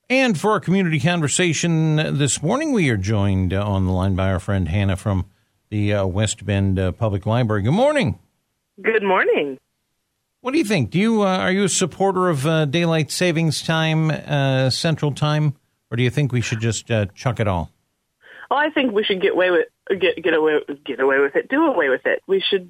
And for our community conversation this morning, we are joined on the line by our friend Hannah from the West Bend Public Library. Good morning. Good morning. What do you think? Are you a supporter of daylight savings time, Central Time, or do you think we should just chuck it all? Oh, I think we should get away with it. Do away with it. We should.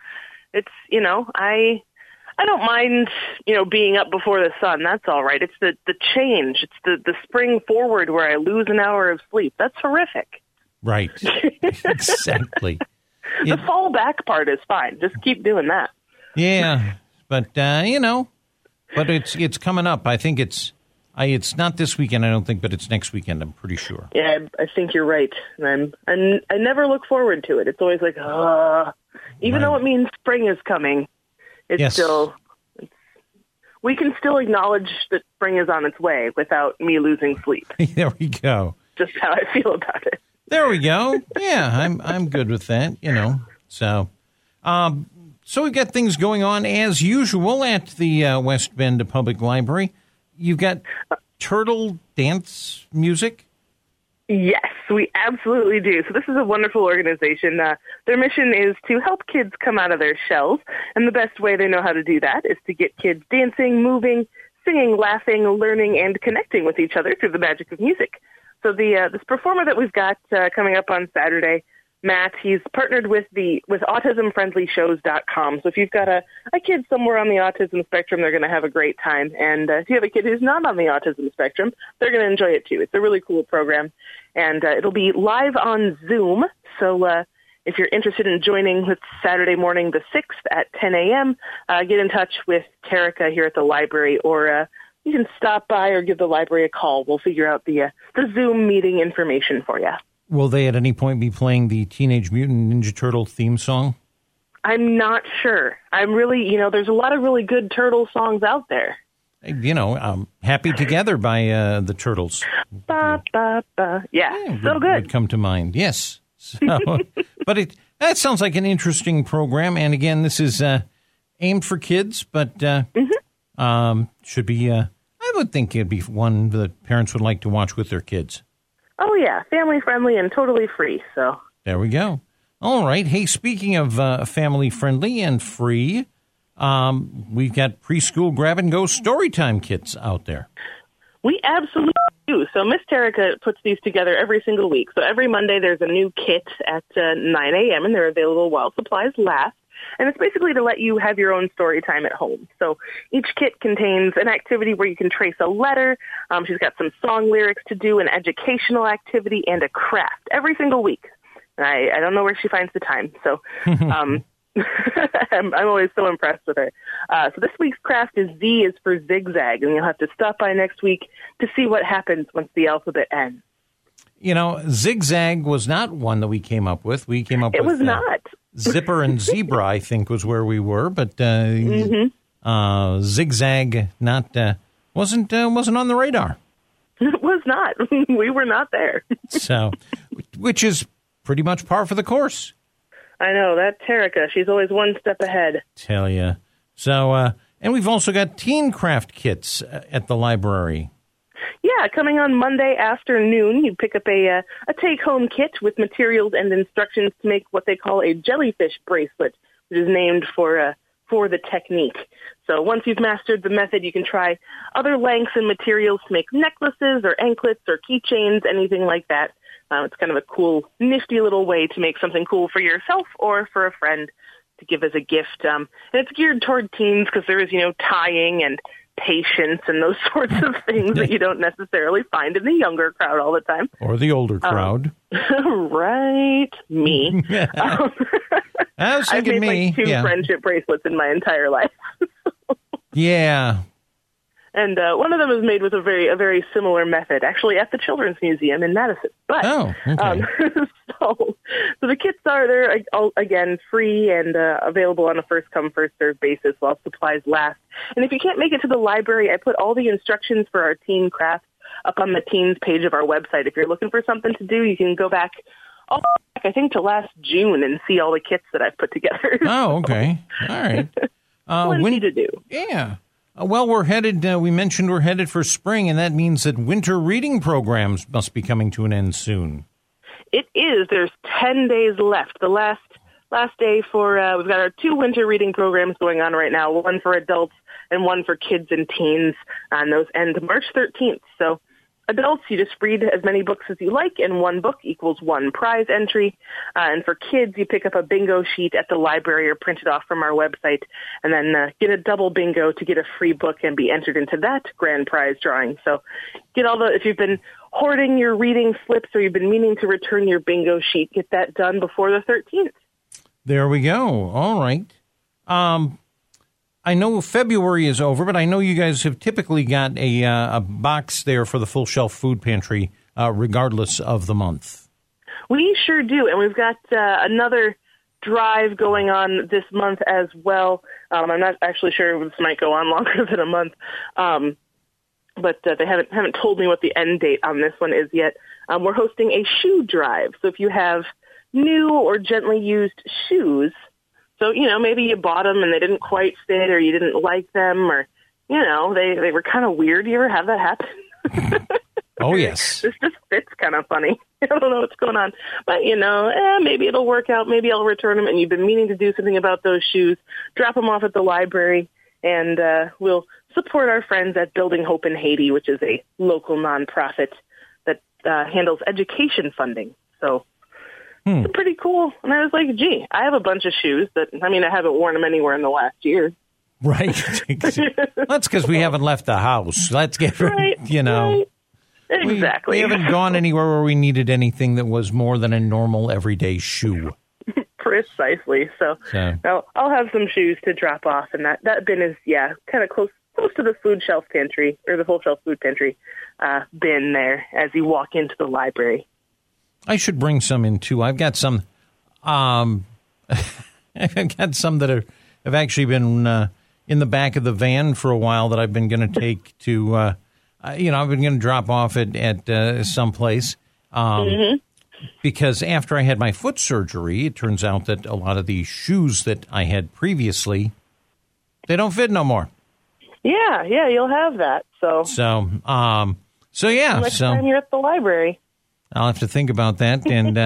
I don't mind, being up before the sun. That's all right. It's the change. It's the spring forward where I lose an hour of sleep. That's horrific. Right. Exactly. The fall back part is fine. Just keep doing that. Yeah, but but it's coming up. I think it's not this weekend, I don't think, but it's next weekend. I'm pretty sure. Yeah, I think you're right. And I never look forward to it. It's always like, even though it means spring is coming. We can still acknowledge that spring is on its way without me losing sleep. There we go. Just how I feel about it. There we go. Yeah, I'm good with that, So we've got things going on as usual at the West Bend Public Library. You've got turtle dance music? Yes, we absolutely do. So this is a wonderful organization. Their mission is to help kids come out of their shells, and the best way they know how to do that is to get kids dancing, moving, singing, laughing, learning, and connecting with each other through the magic of music. So this performer that we've got coming up on Saturday, Matt, he's partnered with AutismFriendlyShows.com. So if you've got a kid somewhere on the autism spectrum, they're going to have a great time. And if you have a kid who's not on the autism spectrum, they're going to enjoy it too. It's a really cool program. And it'll be live on Zoom. So if you're interested in joining with Saturday morning the 6th at 10 a.m., get in touch with Terica here at the library, or you can stop by or give the library a call. We'll figure out the Zoom meeting information for you. Will they at any point be playing the Teenage Mutant Ninja Turtle theme song? I'm not sure. I'm really, there's a lot of really good turtle songs out there. Happy Together by the Turtles. Ba, ba, ba. Yeah, so good. Would come to mind, yes. So, but that sounds like an interesting program. And again, this is aimed for kids, but should be, I would think it'd be one that parents would like to watch with their kids. Oh, yeah, family-friendly and totally free, so. There we go. All right. Hey, speaking of family-friendly and free, we've got preschool grab-and-go storytime kits out there. We absolutely do. So Miss Terica puts these together every single week. So every Monday there's a new kit at 9 a.m., and they're available while supplies last. And it's basically to let you have your own story time at home. So each kit contains an activity where you can trace a letter. She's got some song lyrics to do, an educational activity, and a craft every single week. And I don't know where she finds the time. So I'm always so impressed with her. So this week's craft is Z is for zigzag, and you'll have to stop by next week to see what happens once the alphabet ends. Zigzag was not one that we came up with. We came up with... It was not. Zipper and Zebra, I think, was where we were, but Zigzag wasn't on the radar. It was not. We were not there. So, which is pretty much par for the course. I know, that Terica, she's always one step ahead. Tell ya. So, and we've also got teen craft kits at the library. Yeah, coming on Monday afternoon, you pick up a take-home kit with materials and instructions to make what they call a jellyfish bracelet, which is named for the technique. So once you've mastered the method, you can try other lengths and materials to make necklaces or anklets or keychains, anything like that. It's kind of a cool, nifty little way to make something cool for yourself or for a friend to give as a gift. And it's geared toward teens because there is, tying and patience and those sorts of things that you don't necessarily find in the younger crowd all the time. Or the older crowd. Right. Me. I was thinking I've made two friendship bracelets in my entire life. Yeah. And one of them is made with a very similar method, actually at the Children's Museum in Madison. But okay. So the kits they're again free and available on a first come first served basis while supplies last. And if you can't make it to the library, I put all the instructions for our teen crafts up on the teens page of our website. If you're looking for something to do, you can go back I think to last June and see all the kits that I've put together. Oh, okay. All right. Plenty to do. Yeah. Well, we're headed, we mentioned we're headed for spring, and that means that winter reading programs must be coming to an end soon. It is. There's 10 days left. The last day for, we've got our 2 winter reading programs going on right now, one for adults and one for kids and teens, and those end March 13th. So adults, you just read as many books as you like, and 1 book equals 1 prize entry. And for kids, you pick up a bingo sheet at the library or print it off from our website, and then get a double bingo to get a free book and be entered into that grand prize drawing. So get if you've been hoarding your reading slips or you've been meaning to return your bingo sheet, get that done before the 13th. There we go. All right. I know February is over, but I know you guys have typically got a box there for the Full Shelf Food Pantry, regardless of the month. We sure do, and we've got another drive going on this month as well. I'm not actually sure if this might go on longer than a month, but they haven't told me what the end date on this one is yet. We're hosting a shoe drive, so if you have new or gently used shoes, so, maybe you bought them and they didn't quite fit or you didn't like them or, they were kind of weird. Do you ever have that happen? Oh, yes. This just fits kind of funny. I don't know what's going on. But, maybe it'll work out. Maybe I'll return them. And you've been meaning to do something about those shoes. Drop them off at the library, and we'll support our friends at Building Hope in Haiti, which is a local nonprofit that handles education funding. So it's pretty cool. And I was like, gee, I have a bunch of shoes that, I haven't worn them anywhere in the last year. Right. That's because we haven't left the house. Let's get, right, Right. Exactly. We haven't gone anywhere where we needed anything that was more than a normal everyday shoe. Precisely. So I'll have some shoes to drop off, and that bin is, kind of close to the food shelf pantry, or the Full Shelf Food Pantry bin there as you walk into the library. I should bring some in, too. I've got some I've got some that have actually been in the back of the van for a while that I've been going to take to, I've been going to drop off at someplace. Because after I had my foot surgery, it turns out that a lot of the shoes that I had previously, they don't fit no more. Yeah, you'll have that. So yeah. Next time you're at the library. I'll have to think about that. And,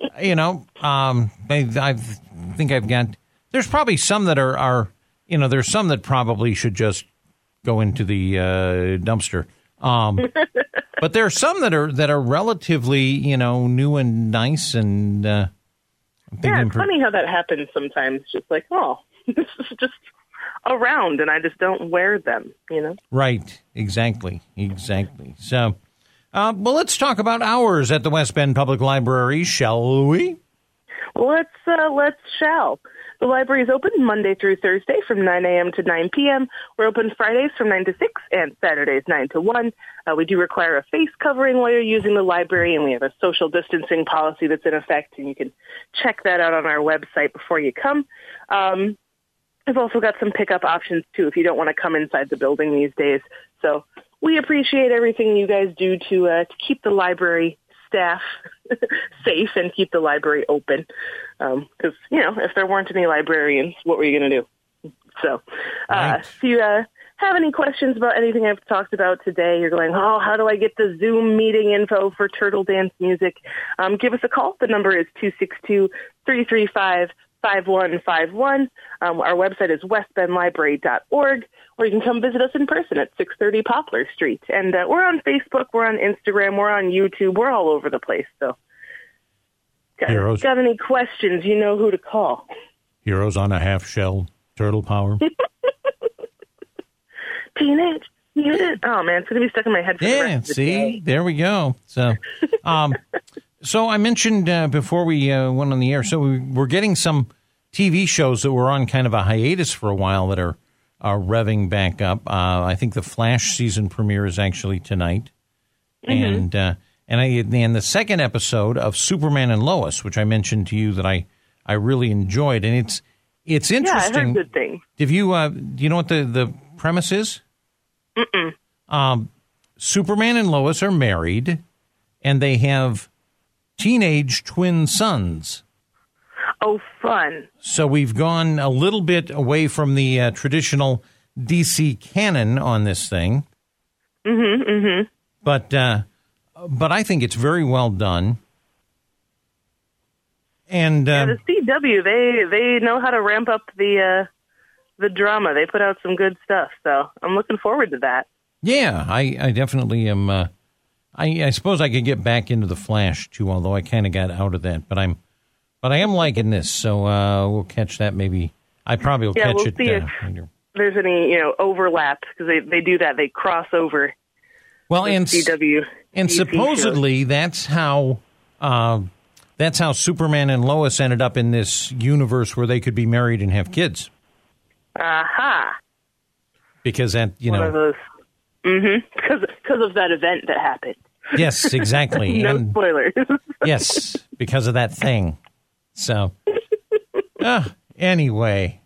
I think I've got, there's probably some that are there's some that probably should just go into the dumpster. But there are some that are relatively, new and nice. And it's funny how that happens sometimes. Just like, this is just around and I just don't wear them, Right. Exactly. So, well, let's talk about hours at the West Bend Public Library, shall we? Let's shall. The library is open Monday through Thursday from 9 a.m. to 9 p.m. We're open Fridays from 9 to 6 and Saturdays 9 to 1. We do require a face covering while you're using the library, and we have a social distancing policy that's in effect, and you can check that out on our website before you come. We've also got some pickup options, too, if you don't want to come inside the building these days. So we appreciate everything you guys do to keep the library staff safe and keep the library open. Because, if there weren't any librarians, what were you going to do? So if you have any questions about anything I've talked about today, you're going, how do I get the Zoom meeting info for Turtle Dance Music? Give us a call. The number is 262-335-5151. Our website is westbendlibrary.org, or you can come visit us in person at 630 Poplar Street. And we're on Facebook, we're on Instagram, we're on YouTube, we're all over the place. So, got any questions, you know who to call. Heroes on a half-shell turtle power. Teenage Mutant. Oh, man, it's going to be stuck in my head for the rest of the day. There we go. So, so I mentioned before we went on the air, so we're getting some TV shows that were on kind of a hiatus for a while that are revving back up. I think the Flash season premiere is actually tonight. Mm-hmm. And the second episode of Superman and Lois, which I mentioned to you that I really enjoyed, and it's interesting. Yeah, I heard good things. Do you know what the premise is? Mm-mm. Superman and Lois are married, and they have teenage twin sons. Oh, fun. So we've gone a little bit away from the traditional DC canon on this thing. But I think it's very well done. And the CW, they know how to ramp up the drama. They put out some good stuff, so I'm looking forward to that. Yeah, I definitely am. I suppose I could get back into the Flash too, although I kind of got out of that. But I am liking this, so we'll catch that. Maybe I probably will catch we'll it see if later. There's any overlap, because they do that. They cross over. Well, and CW and supposedly that's how Superman and Lois ended up in this universe where they could be married and have kids. Aha! Because that one of those. Because of that event that happened. Yes, exactly. No spoilers. Yes, because of that thing. So, anyway,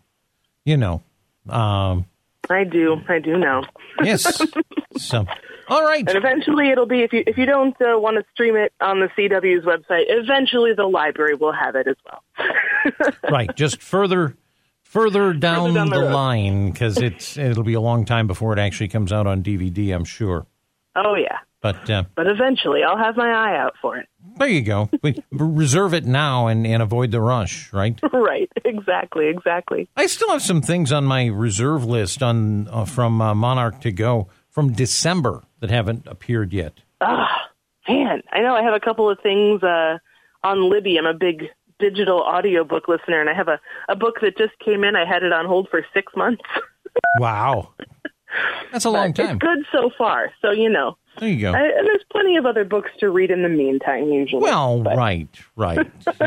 I do know. Yes. So, all right. And eventually it'll be, if you don't want to stream it on the CW's website, eventually the library will have it as well. Right. Just further down the line, because it'll be a long time before it actually comes out on DVD, I'm sure. Oh, yeah. But eventually I'll have my eye out for it. There you go. Reserve it now and avoid the rush, right? Right. Exactly. I still have some things on my reserve list from Monarch to Go from December that haven't appeared yet. Man. I know I have a couple of things on Libby. I'm a big digital audiobook listener, and I have a book that just came in. I had it on hold for 6 months. Wow. That's a long time. It's good so far, so There you go. And there's plenty of other books to read in the meantime, usually. Well, right. But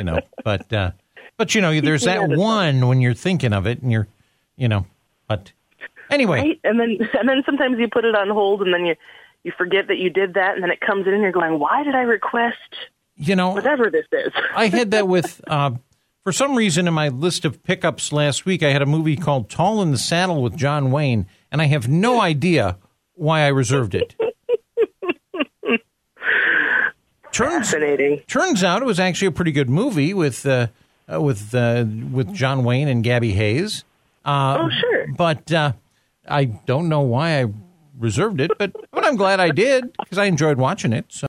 there's that one when you're thinking of it, and but anyway. Right? And then sometimes you put it on hold, and then you forget that you did that, and then it comes in, and you're going, why did I request whatever this is? I had that with, for some reason in my list of pickups last week, I had a movie called Tall in the Saddle with John Wayne, and I have no idea why I reserved it. Fascinating. Turns out it was actually a pretty good movie with John Wayne and Gabby Hayes. Sure. But I don't know why I reserved it, but I'm glad I did, because I enjoyed watching it. So.